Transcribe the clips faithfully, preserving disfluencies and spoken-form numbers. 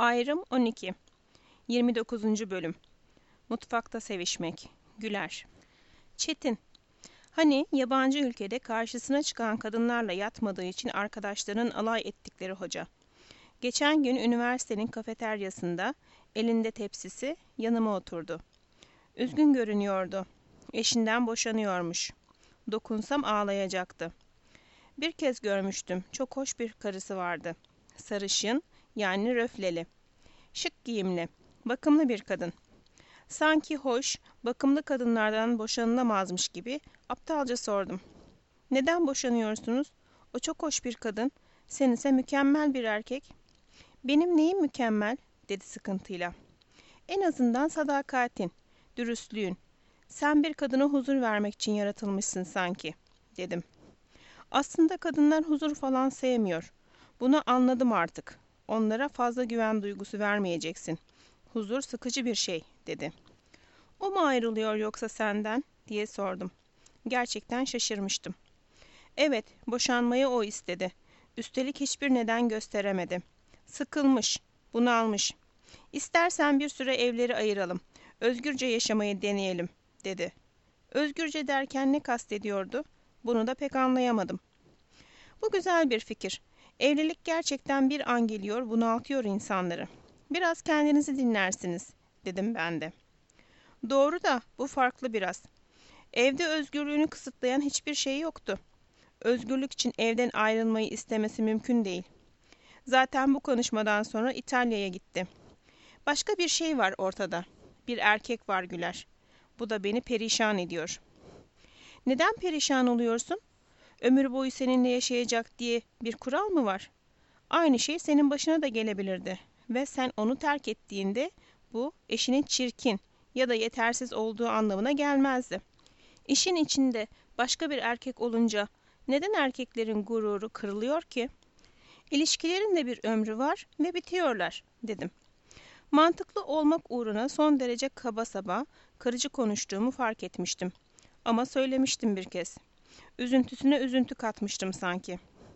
Ayrım on iki. yirmi dokuzuncu bölüm. Mutfakta sevişmek. Güler. Çetin. Hani yabancı ülkede karşısına çıkan kadınlarla yatmadığı için arkadaşlarının alay ettikleri hoca. Geçen gün üniversitenin kafeteryasında elinde tepsisi yanıma oturdu. Üzgün görünüyordu. Eşinden boşanıyormuş. Dokunsam ağlayacaktı. Bir kez görmüştüm. Çok hoş bir karısı vardı. Sarışın, yani röfleli. Şık giyimli, bakımlı bir kadın. Sanki hoş, bakımlı kadınlardan boşanılamazmış gibi aptalca sordum. Neden boşanıyorsunuz? O çok hoş bir kadın. Sen ise mükemmel bir erkek. Benim neyim mükemmel? Dedi sıkıntıyla. En azından sadakatin, dürüstlüğün. Sen bir kadına huzur vermek için yaratılmışsın sanki, dedim. Aslında kadınlar huzur falan sevmiyor. Bunu anladım artık. Onlara fazla güven duygusu vermeyeceksin. Huzur sıkıcı bir şey, dedi. O mu ayrılıyor yoksa senden, diye sordum. Gerçekten şaşırmıştım. Evet, boşanmayı o istedi. Üstelik hiçbir neden gösteremedi. Sıkılmış, bunalmış. İstersen bir süre evleri ayıralım. Özgürce yaşamayı deneyelim, dedi. Özgürce derken ne kastediyordu? Bunu da pek anlayamadım. Bu güzel bir fikir. Evlilik gerçekten bir an geliyor, bunaltıyor insanları. Biraz kendinizi dinlersiniz, dedim ben de. Doğru da bu farklı biraz. Evde özgürlüğünü kısıtlayan hiçbir şey yoktu. Özgürlük için evden ayrılmayı istemesi mümkün değil. Zaten bu konuşmadan sonra İtalya'ya gitti. Başka bir şey var ortada. Bir erkek var Güler. Bu da beni perişan ediyor. Neden perişan oluyorsun? Ömür boyu seninle yaşayacak diye bir kural mı var? Aynı şey senin başına da gelebilirdi. Ve sen onu terk ettiğinde bu eşinin çirkin ya da yetersiz olduğu anlamına gelmezdi. İşin içinde başka bir erkek olunca neden erkeklerin gururu kırılıyor ki? İlişkilerin de bir ömrü var ve bitiyorlar, dedim. Mantıklı olmak uğruna son derece kaba saba, kırıcı konuştuğumu fark etmiştim. Ama söylemiştim bir kez. Üzüntüsüne üzüntü katmıştım sanki.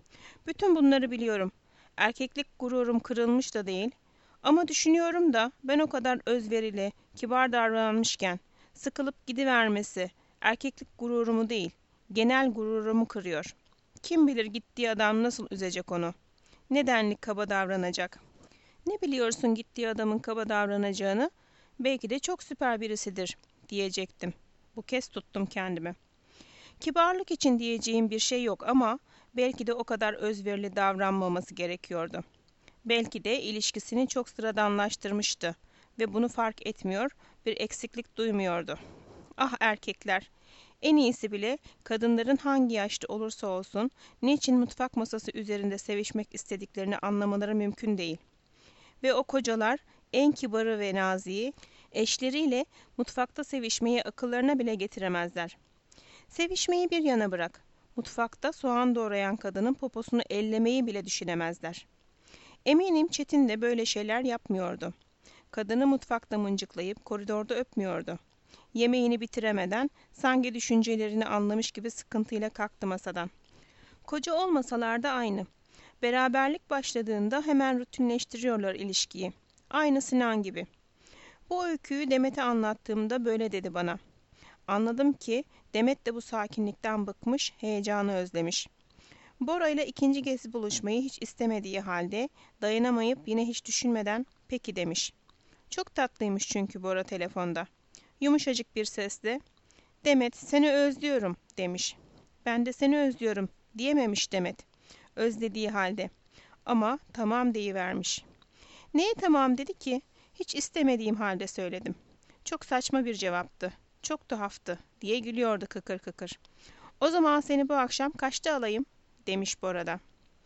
Bütün bunları biliyorum. Erkeklik gururum kırılmış da değil. Ama düşünüyorum da ben o kadar özverili, kibar davranmışken sıkılıp gidivermesi erkeklik gururumu değil, genel gururumu kırıyor. Kim bilir gittiği adam nasıl üzecek onu? Nedenli kaba davranacak? Ne biliyorsun gittiği adamın kaba davranacağını? Belki de çok süper birisidir, diyecektim. Bu kez tuttum kendimi. Kibarlık için diyeceğim bir şey yok ama belki de o kadar özverili davranmaması gerekiyordu. Belki de ilişkisini çok sıradanlaştırmıştı ve bunu fark etmiyor, bir eksiklik duymuyordu. Ah erkekler! En iyisi bile kadınların hangi yaşta olursa olsun niçin mutfak masası üzerinde sevişmek istediklerini anlamaları mümkün değil. Ve o kocalar en kibarı ve naziği eşleriyle mutfakta sevişmeyi akıllarına bile getiremezler. Sevişmeyi bir yana bırak. Mutfakta soğan doğrayan kadının poposunu ellemeyi bile düşünemezler. Eminim Çetin de böyle şeyler yapmıyordu. Kadını mutfakta mıncıklayıp koridorda öpmüyordu. Yemeğini bitiremeden sanki düşüncelerini anlamış gibi sıkıntıyla kalktı masadan. Koca olmasalar da aynı. Beraberlik başladığında hemen rutinleştiriyorlar ilişkiyi. Aynı Sinan gibi. Bu öyküyü Demet'e anlattığımda böyle dedi bana. Anladım ki Demet de bu sakinlikten bıkmış, heyecanı özlemiş. Bora ile ikinci kez buluşmayı hiç istemediği halde dayanamayıp yine hiç düşünmeden peki demiş. Çok tatlıymış çünkü Bora telefonda. Yumuşacık bir sesle Demet seni özlüyorum demiş. Ben de seni özlüyorum diyememiş Demet. Özlediği halde. Ama tamam deyivermiş. Neye tamam dedi ki? Hiç istemediğim halde söyledim. Çok saçma bir cevaptı. Çok tuhaftı diye gülüyordu kıkır kıkır. O zaman seni bu akşam kaçta alayım? Demiş Bora'da.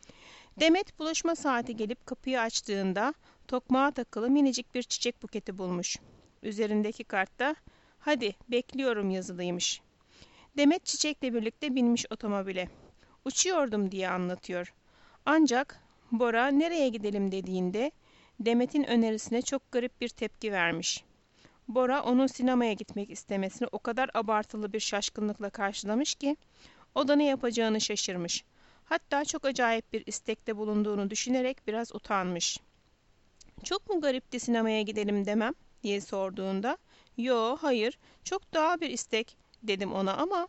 Demet buluşma saati gelip kapıyı açtığında tokmağa takılı minicik bir çiçek buketi bulmuş. Üzerindeki kartta hadi bekliyorum yazılıymış. Demet çiçekle birlikte binmiş otomobile. Uçuyordum diye anlatıyor. Ancak Bora nereye gidelim dediğinde Demet'in önerisine çok garip bir tepki vermiş. Bora onun sinemaya gitmek istemesini o kadar abartılı bir şaşkınlıkla karşılamış ki o da ne yapacağını şaşırmış. Hatta çok acayip bir istekte bulunduğunu düşünerek biraz utanmış. Çok mu garipti sinemaya gidelim demem diye sorduğunda, yo hayır, çok daha bir istek dedim ona ama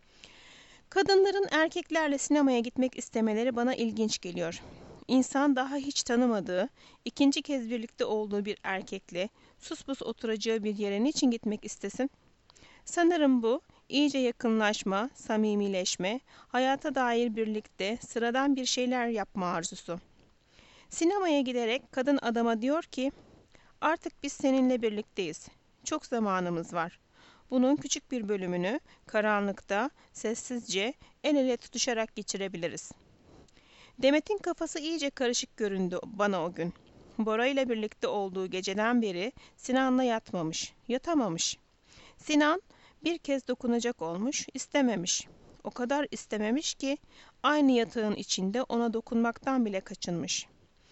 kadınların erkeklerle sinemaya gitmek istemeleri bana ilginç geliyor. İnsan daha hiç tanımadığı, ikinci kez birlikte olduğu bir erkekle suspus oturacağı bir yere niçin gitmek istesin? Sanırım bu, iyice yakınlaşma, samimileşme, hayata dair birlikte sıradan bir şeyler yapma arzusu. Sinemaya giderek kadın adama diyor ki, artık biz seninle birlikteyiz. Çok zamanımız var. Bunun küçük bir bölümünü karanlıkta, sessizce, el ele tutuşarak geçirebiliriz. Demet'in kafası iyice karışık göründü bana o gün. Bora ile birlikte olduğu geceden beri Sinan'la yatmamış, yatamamış. Sinan bir kez dokunacak olmuş, istememiş. O kadar istememiş ki aynı yatağın içinde ona dokunmaktan bile kaçınmış.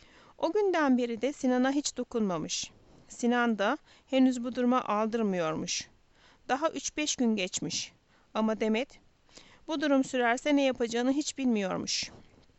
O günden beri de Sinan'a hiç dokunmamış. Sinan da henüz bu duruma aldırmıyormuş. Daha üç beş gün geçmiş. Ama Demet bu durum sürerse ne yapacağını hiç bilmiyormuş.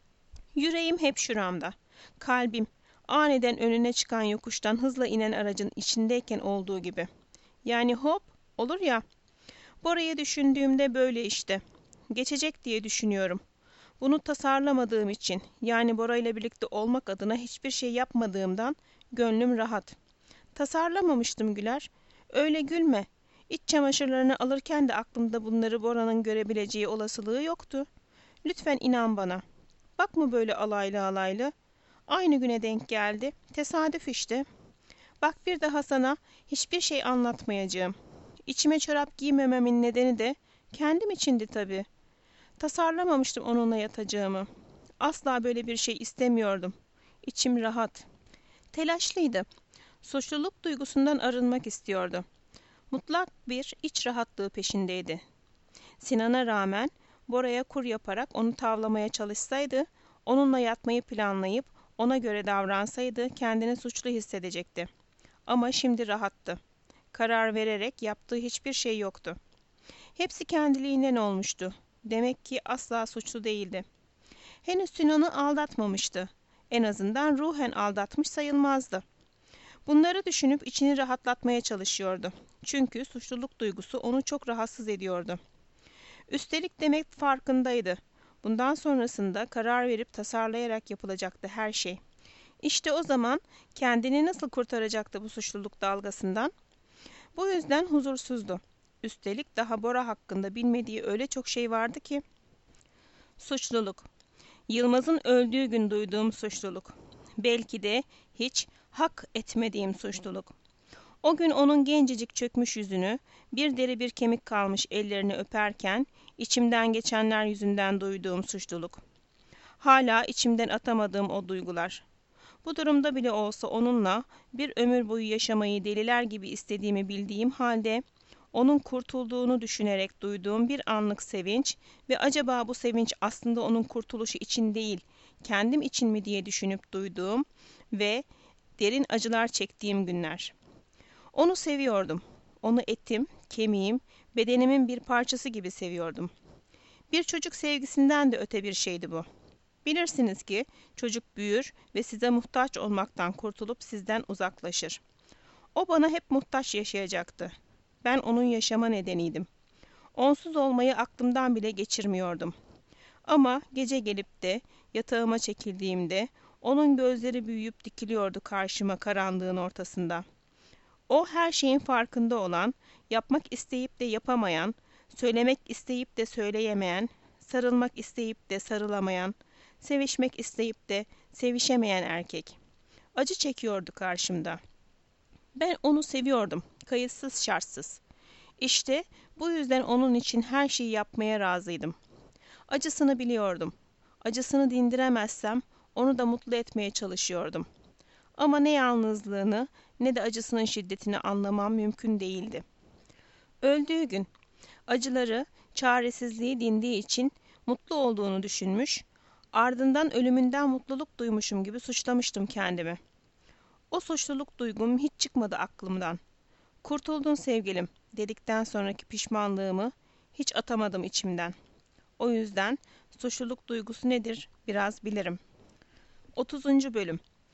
Yüreğim hep şuramda. Kalbim aniden önüne çıkan yokuştan hızla inen aracın içindeyken olduğu gibi. Yani hop olur ya. Bora'yı düşündüğümde böyle işte. Geçecek diye düşünüyorum. Bunu tasarlamadığım için, yani Bora ile birlikte olmak adına hiçbir şey yapmadığımdan gönlüm rahat. Tasarlamamıştım Güler. Öyle gülme. İç çamaşırlarını alırken de aklımda bunları Bora'nın görebileceği olasılığı yoktu. Lütfen inan bana. Bakma böyle alaylı alaylı. Aynı güne denk geldi. Tesadüf işte. Bak bir daha sana hiçbir şey anlatmayacağım. İçime çorap giymememin nedeni de kendim içindi tabii. Tasarlamamıştım onunla yatacağımı. Asla böyle bir şey istemiyordum. İçim rahat. Telaşlıydı. Suçluluk duygusundan arınmak istiyordu. Mutlak bir iç rahatlığı peşindeydi. Sinan'a rağmen Bora'ya kur yaparak onu tavlamaya çalışsaydı, onunla yatmayı planlayıp ona göre davransaydı kendini suçlu hissedecekti. Ama şimdi rahattı. Karar vererek yaptığı hiçbir şey yoktu. Hepsi kendiliğinden olmuştu. Demek ki asla suçlu değildi. Henüz Sinan'ı aldatmamıştı. En azından ruhen aldatmış sayılmazdı. Bunları düşünüp içini rahatlatmaya çalışıyordu. Çünkü suçluluk duygusu onu çok rahatsız ediyordu. Üstelik Demet farkındaydı. Bundan sonrasında karar verip tasarlayarak yapılacaktı her şey. İşte o zaman kendini nasıl kurtaracaktı bu suçluluk dalgasından? Bu yüzden huzursuzdu. Üstelik daha Bora hakkında bilmediği öyle çok şey vardı ki. Suçluluk. Yılmaz'ın öldüğü gün duyduğum suçluluk. Belki de hiç hak etmediğim suçluluk. O gün onun gencecik çökmüş yüzünü, bir deri bir kemik kalmış ellerini öperken içimden geçenler yüzünden duyduğum suçluluk. Hala içimden atamadığım o duygular. Bu durumda bile olsa onunla bir ömür boyu yaşamayı deliler gibi istediğimi bildiğim halde onun kurtulduğunu düşünerek duyduğum bir anlık sevinç ve acaba bu sevinç aslında onun kurtuluşu için değil, kendim için mi diye düşünüp duyduğum ve derin acılar çektiğim günler. Onu seviyordum. Onu etim, kemiğim, bedenimin bir parçası gibi seviyordum. Bir çocuk sevgisinden de öte bir şeydi bu. Bilirsiniz ki çocuk büyür ve size muhtaç olmaktan kurtulup sizden uzaklaşır. O bana hep muhtaç yaşayacaktı. Ben onun yaşama nedeniydim. Onsuz olmayı aklımdan bile geçirmiyordum. Ama gece gelip de yatağıma çekildiğimde onun gözleri büyüyüp dikiliyordu karşıma karanlığın ortasında. O her şeyin farkında olan, yapmak isteyip de yapamayan, söylemek isteyip de söyleyemeyen, sarılmak isteyip de sarılamayan, sevişmek isteyip de sevişemeyen erkek. Acı çekiyordu karşımda. Ben onu seviyordum, kayıtsız şartsız. İşte bu yüzden onun için her şeyi yapmaya razıydım. Acısını biliyordum. Acısını dindiremezsem onu da mutlu etmeye çalışıyordum. Ama ne yalnızlığını ne de acısının şiddetini anlamam mümkün değildi. Öldüğü gün acıları, çaresizliği dindiği için mutlu olduğunu düşünmüş, ardından ölümünden mutluluk duymuşum gibi suçlamıştım kendimi. O suçluluk duygum hiç çıkmadı aklımdan. Kurtuldun sevgilim dedikten sonraki pişmanlığımı hiç atamadım içimden. O yüzden suçluluk duygusu nedir biraz bilirim. otuzuncu bölüm.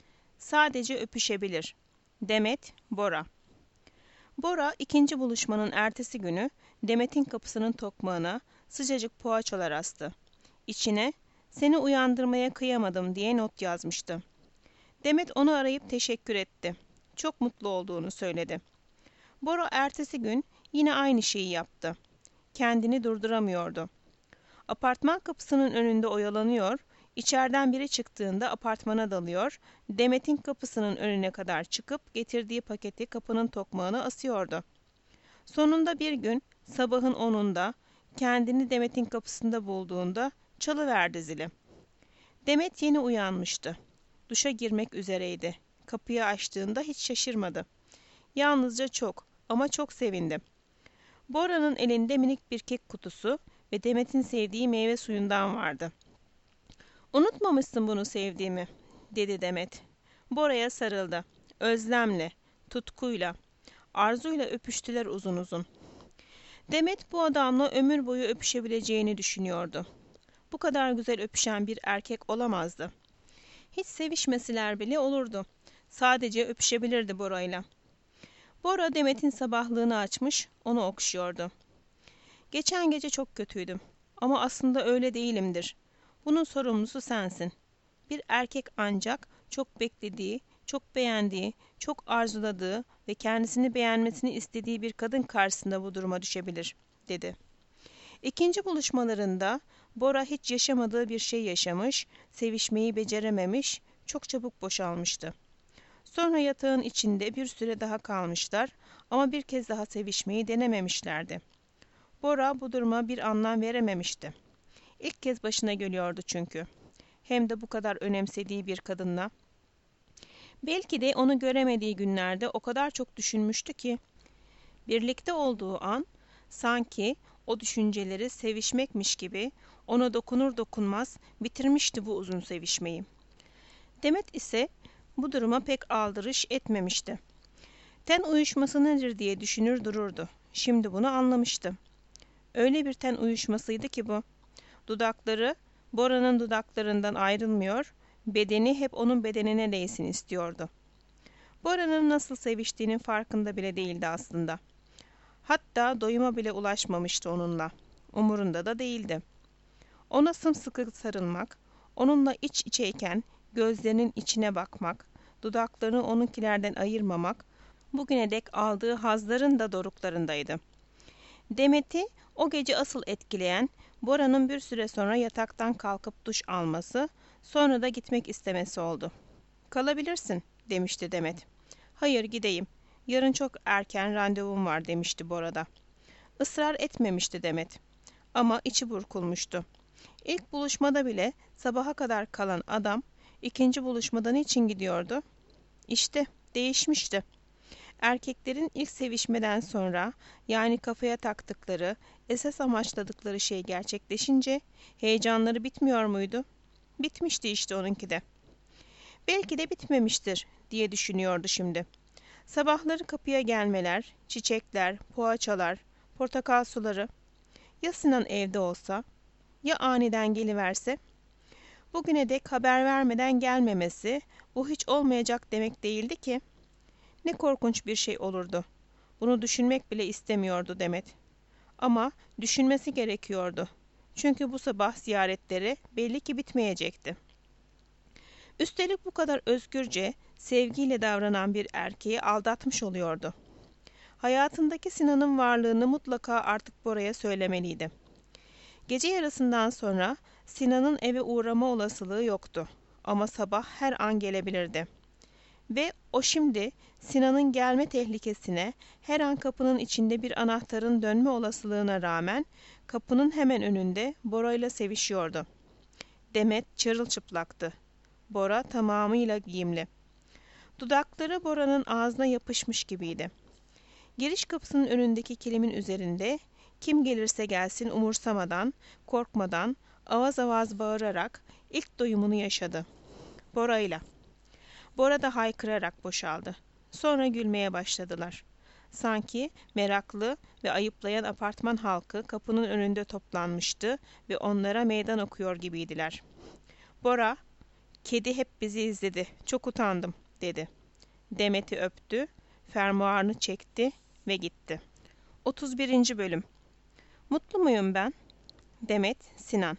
Sadece öpüşebilir. Demet, Bora. Bora ikinci buluşmanın ertesi günü Demet'in kapısının tokmağına sıcacık poğaçalar astı. İçine "Seni uyandırmaya kıyamadım" diye not yazmıştı. Demet onu arayıp teşekkür etti. Çok mutlu olduğunu söyledi. Bora ertesi gün yine aynı şeyi yaptı. Kendini durduramıyordu. Apartman kapısının önünde oyalanıyor, içeriden biri çıktığında apartmana dalıyor, Demet'in kapısının önüne kadar çıkıp getirdiği paketi kapının tokmağına asıyordu. Sonunda bir gün sabahın onunda kendini Demet'in kapısında bulduğunda çalıverdi zili. Demet yeni uyanmıştı. Duşa girmek üzereydi. Kapıyı açtığında hiç şaşırmadı. Yalnızca çok ama çok sevindi. Bora'nın elinde minik bir kek kutusu ve Demet'in sevdiği meyve suyundan vardı. "Unutmamışsın bunu sevdiğimi," dedi Demet. Bora'ya sarıldı. Özlemle, tutkuyla, arzuyla öpüştüler uzun uzun. Demet bu adamla ömür boyu öpüşebileceğini düşünüyordu. Bu kadar güzel öpüşen bir erkek olamazdı. Hiç sevişmeseler bile olurdu. Sadece öpüşebilirdi Bora'yla. Bora Demet'in sabahlığını açmış, onu okşuyordu. "Geçen gece çok kötüydüm ama aslında öyle değilimdir. Bunun sorumlusu sensin. Bir erkek ancak çok beklediği, çok beğendiği, çok arzuladığı ve kendisini beğenmesini istediği bir kadın karşısında bu duruma düşebilir," dedi. İkinci buluşmalarında Bora hiç yaşamadığı bir şey yaşamış, sevişmeyi becerememiş, çok çabuk boşalmıştı. Sonra yatağın içinde bir süre daha kalmışlar ama bir kez daha sevişmeyi denememişlerdi. Bora bu duruma bir anlam verememişti. İlk kez başına geliyordu çünkü. Hem de bu kadar önemsediği bir kadınla. Belki de onu göremediği günlerde o kadar çok düşünmüştü ki, birlikte olduğu an sanki o düşünceleri sevişmekmiş gibi ona dokunur dokunmaz bitirmişti bu uzun sevişmeyi. Demet ise bu duruma pek aldırış etmemişti. Ten uyuşması nedir diye düşünür dururdu. Şimdi bunu anlamıştı. Öyle bir ten uyuşmasıydı ki bu. Dudakları Bora'nın dudaklarından ayrılmıyor, bedeni hep onun bedenine değsin istiyordu. Bora'nın nasıl seviştiğinin farkında bile değildi aslında. Hatta doyuma bile ulaşmamıştı onunla. Umurunda da değildi. Ona sımsıkı sarılmak, onunla iç içeyken gözlerinin içine bakmak, dudaklarını onunkilerden ayırmamak, bugüne dek aldığı hazların da doruklarındaydı. Demet'i o gece asıl etkileyen, Bora'nın bir süre sonra yataktan kalkıp duş alması, sonra da gitmek istemesi oldu. "Kalabilirsin," demişti Demet. "Hayır, gideyim. Yarın çok erken randevum var," demişti Bora da. Israr etmemişti Demet. Ama içi burkulmuştu. İlk buluşmada bile sabaha kadar kalan adam, ikinci buluşmada niçin gidiyordu? İşte değişmişti. Erkeklerin ilk sevişmeden sonra, yani kafaya taktıkları, esas amaçladıkları şey gerçekleşince heyecanları bitmiyor muydu? Bitmişti işte onunki de. Belki de bitmemiştir diye düşünüyordu şimdi. Sabahları kapıya gelmeler, çiçekler, poğaçalar, portakal suları. Ya Sinan evde olsa? Ya aniden geliverse? Bugüne dek haber vermeden gelmemesi, bu hiç olmayacak demek değildi ki. Ne korkunç bir şey olurdu. Bunu düşünmek bile istemiyordu Demet. Ama düşünmesi gerekiyordu. Çünkü bu sabah ziyaretleri belli ki bitmeyecekti. Üstelik bu kadar özgürce, sevgiyle davranan bir erkeği aldatmış oluyordu. Hayatındaki Sinan'ın varlığını mutlaka artık Bora'ya söylemeliydi. Gece yarısından sonra Sinan'ın eve uğrama olasılığı yoktu. Ama sabah her an gelebilirdi. Ve o şimdi Sinan'ın gelme tehlikesine, her an kapının içinde bir anahtarın dönme olasılığına rağmen kapının hemen önünde Bora'yla sevişiyordu. Demet çırılçıplaktı. Bora tamamıyla giyimli. Dudakları Bora'nın ağzına yapışmış gibiydi. Giriş kapısının önündeki kilimin üzerinde kim gelirse gelsin umursamadan, korkmadan, avaz avaz bağırarak ilk doyumunu yaşadı. Bora'yla. Bora da haykırarak boşaldı. Sonra gülmeye başladılar. Sanki meraklı ve ayıplayan apartman halkı kapının önünde toplanmıştı ve onlara meydan okuyor gibiydiler. Bora, "Kedi hep bizi izledi. Çok utandım," dedi. Demet'i öptü, fermuarını çekti ve gitti. otuz birinci bölüm. Mutlu muyum ben? Demet, Sinan.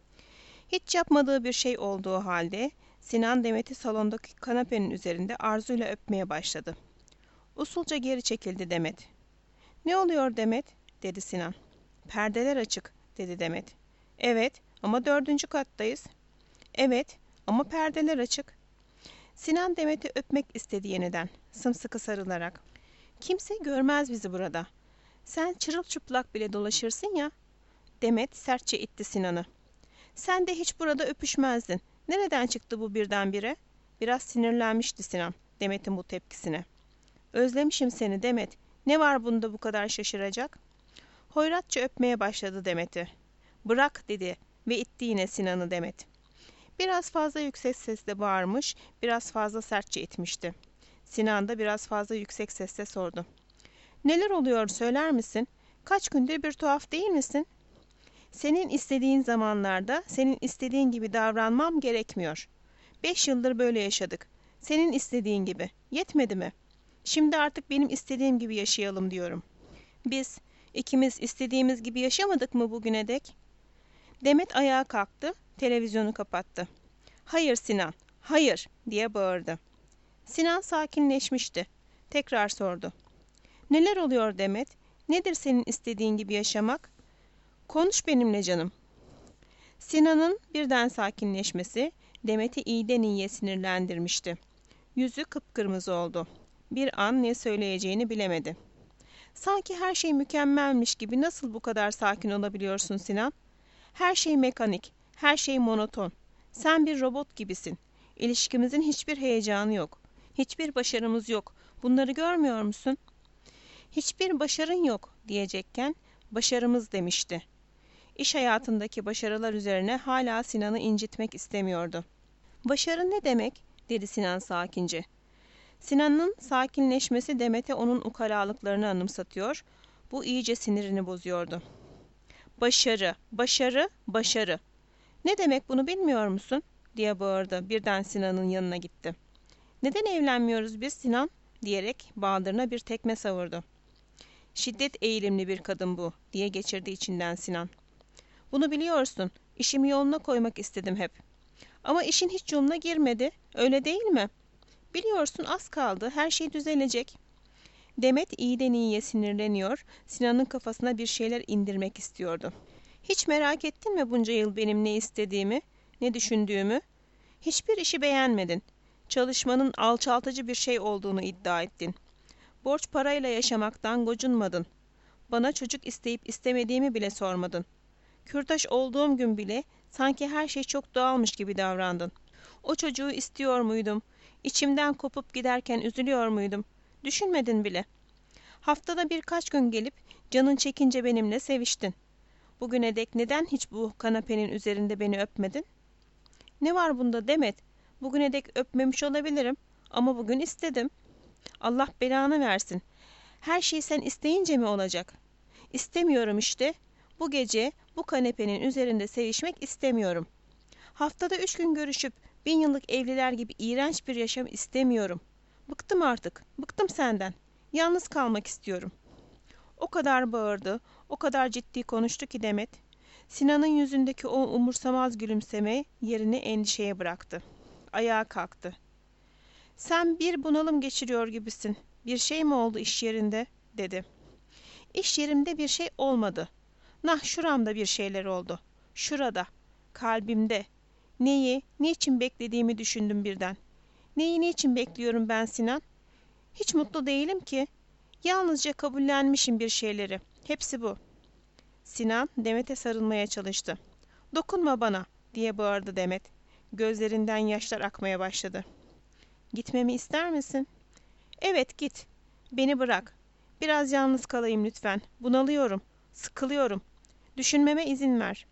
Hiç yapmadığı bir şey olduğu halde Sinan Demet'i salondaki kanepenin üzerinde arzuyla öpmeye başladı. Usulca geri çekildi Demet. Ne oluyor Demet? Dedi Sinan. Perdeler açık, dedi Demet. Evet, ama dördüncü kattayız. Evet, ama perdeler açık. Sinan Demet'i öpmek istedi yeniden, sımsıkı sarılarak. Kimse görmez bizi burada. Sen çırılçıplak bile dolaşırsın ya. Demet sertçe itti Sinan'ı. Sen de hiç burada öpüşmezdin. Nereden çıktı bu birdenbire? Biraz sinirlenmişti Sinan, Demet'in bu tepkisine. Özlemişim seni Demet. Ne var bunda bu kadar şaşıracak? Hoyratça öpmeye başladı Demet'i. Bırak dedi ve itti yine Sinan'ı Demet. Biraz fazla yüksek sesle bağırmış, biraz fazla sertçe itmişti. Sinan da biraz fazla yüksek sesle sordu. Neler oluyor söyler misin? Kaç gündür bir tuhaf değil misin? Senin istediğin zamanlarda senin istediğin gibi davranmam gerekmiyor. Beş yıldır böyle yaşadık. Senin istediğin gibi. Yetmedi mi? Şimdi artık benim istediğim gibi yaşayalım diyorum. Biz ikimiz istediğimiz gibi yaşamadık mı bugüne dek? Demet ayağa kalktı, televizyonu kapattı. Hayır Sinan, hayır diye bağırdı. Sinan sakinleşmişti. Tekrar sordu. Neler oluyor Demet? Nedir senin istediğin gibi yaşamak? Konuş benimle canım. Sinan'ın birden sakinleşmesi Demet'i iyiden iyiye sinirlendirmişti. Yüzü kıpkırmızı oldu. Bir an ne söyleyeceğini bilemedi. Sanki her şey mükemmelmiş gibi nasıl bu kadar sakin olabiliyorsun Sinan? Her şey mekanik, her şey monoton. Sen bir robot gibisin. İlişkimizin hiçbir heyecanı yok. Hiçbir başarımız yok. Bunları görmüyor musun? Hiçbir başarın yok diyecekken başarımız demişti. İş hayatındaki başarılar üzerine hala Sinan'ı incitmek istemiyordu. Başarı ne demek? Dedi Sinan sakince. Sinan'ın sakinleşmesi Demet'e onun ukalalıklarını anımsatıyor, bu iyice sinirini bozuyordu. Başarı, başarı, başarı. Ne demek bunu bilmiyor musun? Diye bağırdı, birden Sinan'ın yanına gitti. Neden evlenmiyoruz biz Sinan? Diyerek baldırına bir tekme savurdu. Şiddet eğilimli bir kadın bu, diye geçirdi içinden Sinan. Bunu biliyorsun, işimi yoluna koymak istedim hep. Ama işin hiç yoluna girmedi, öyle değil mi? Biliyorsun az kaldı, her şey düzelecek. Demet iyiden iyiye sinirleniyor, Sinan'ın kafasına bir şeyler indirmek istiyordu. Hiç merak ettin mi bunca yıl benim ne istediğimi, ne düşündüğümü? Hiçbir işi beğenmedin. Çalışmanın alçaltıcı bir şey olduğunu iddia ettin. Borç parayla yaşamaktan gocunmadın. Bana çocuk isteyip istemediğimi bile sormadın. Kürtaş olduğum gün bile sanki her şey çok doğalmış gibi davrandın. O çocuğu istiyor muydum? İçimden kopup giderken üzülüyor muydum? Düşünmedin bile. Haftada birkaç gün gelip canın çekince benimle seviştin. Bugüne dek neden hiç bu kanepenin üzerinde beni öpmedin? Ne var bunda Demet? Bugüne dek öpmemiş olabilirim ama bugün istedim. Allah belanı versin. Her şey sen isteyince mi olacak? İstemiyorum işte. Bu gece bu kanepenin üzerinde sevişmek istemiyorum. Haftada üç gün görüşüp bin yıllık evliler gibi iğrenç bir yaşam istemiyorum. Bıktım artık. Bıktım senden. Yalnız kalmak istiyorum. O kadar bağırdı, o kadar ciddi konuştu ki Demet, Sinan'ın yüzündeki o umursamaz gülümseme yerini endişeye bıraktı. Ayağa kalktı. Sen bir bunalım geçiriyor gibisin. Bir şey mi oldu iş yerinde? Dedi. İş yerimde bir şey olmadı. Nah şuramda bir şeyler oldu. Şurada, kalbimde. Neyi, niçin beklediğimi düşündüm birden. Neyi niçin bekliyorum ben Sinan? Hiç mutlu değilim ki. Yalnızca kabullenmişim bir şeyleri. Hepsi bu. Sinan Demet'e sarılmaya çalıştı. Dokunma bana diye bağırdı Demet. Gözlerinden yaşlar akmaya başladı. Gitmemi ister misin? Evet git. Beni bırak. Biraz yalnız kalayım lütfen. Bunalıyorum. Sıkılıyorum. Düşünmeme izin ver.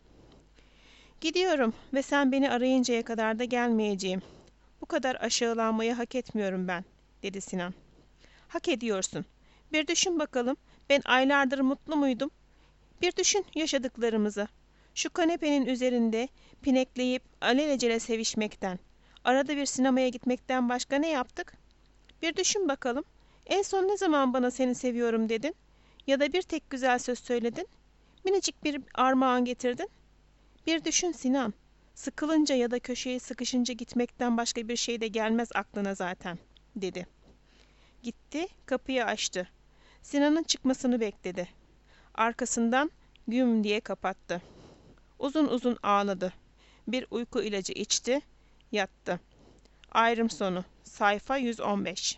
Gidiyorum ve sen beni arayıncaya kadar da gelmeyeceğim. Bu kadar aşağılanmayı hak etmiyorum ben, dedi Sinan. Hak ediyorsun. Bir düşün bakalım, ben aylardır mutlu muydum? Bir düşün yaşadıklarımızı. Şu kanepenin üzerinde pinekleyip alelacele sevişmekten, arada bir sinemaya gitmekten başka ne yaptık? Bir düşün bakalım. En son ne zaman bana seni seviyorum dedin? Ya da bir tek güzel söz söyledin? Minicik bir armağan getirdin? Bir düşün Sinan. Sıkılınca ya da köşeye sıkışınca gitmekten başka bir şey de gelmez aklına zaten, dedi. Gitti, kapıyı açtı. Sinan'ın çıkmasını bekledi. Arkasından güm diye kapattı. Uzun uzun ağladı. Bir uyku ilacı içti, yattı. Ayrım sonu. Sayfa yüz on beş.